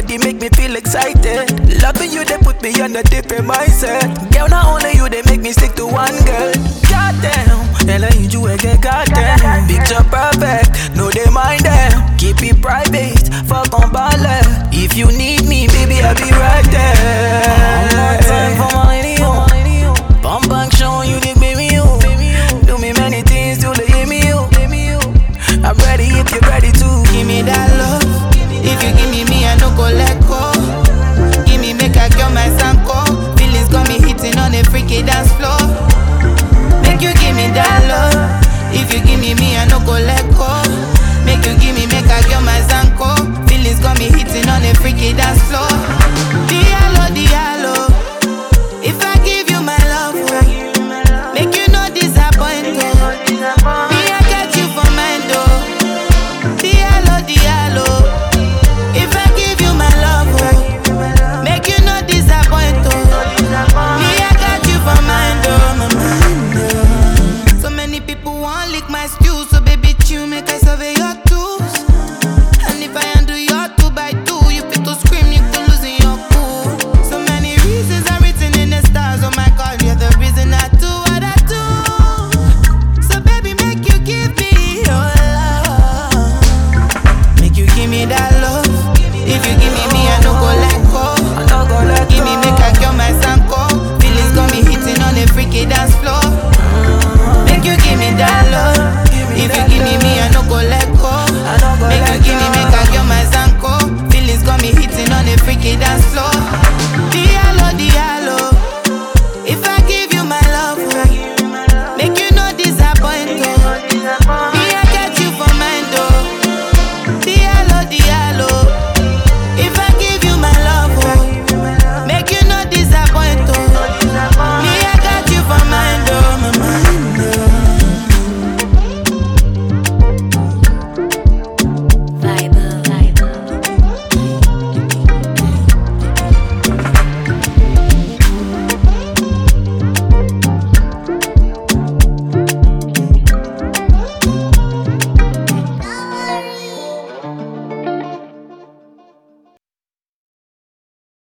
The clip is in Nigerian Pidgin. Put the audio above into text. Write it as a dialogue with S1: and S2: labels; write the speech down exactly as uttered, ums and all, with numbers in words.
S1: body make me feel excited. Loving you, they put me on a different mindset. Girl, not only you, they make me stick to one girl. Goddamn, and I need you again, goddamn. Picture perfect, no they mind them. Keep it private, fuck on ballet. If you need me, baby, I'll be right there. One more time for my radio. Bump back, showing you the baby you. Do me many things, do they hear me you. I'm ready if you're ready to.
S2: Give me that love. If you give me me, I no go let go. Give me make I kill my sanko. Feelings got me hitting on a freaky dance floor. Make you give me that love. If you give me me, I no go let go. Make you give me make I kill my sanko. Feelings got me hitting on a freaky dance floor. Diallo, diallo. If I give you my love, make you no disappoint. Me I got you for mine though. Diallo, diallo. If I give you my love, make you no disappoint. Me I got you for mine though, my mind though. So many people want lick my stew, so baby chew make I survey your tools. And if I undo your two by two, you fit to scream, you could lose in your cool. So many reasons are written in the stars. Oh my God, you're the reason I do what I do. So baby, make you give me your love. Make you give me that love. If you give me me, I no go let go.
S1: I no go let
S2: Give
S1: go.
S2: me make I kill my sanko. Feelings got me hitting on a freaky dance floor. Make you give me that love. If you give me me, I no go let go.
S1: I no go
S2: Make
S1: let
S2: you give me
S1: go.
S2: make I kill my sanko. Feelings got me hitting on a freaky dance floor.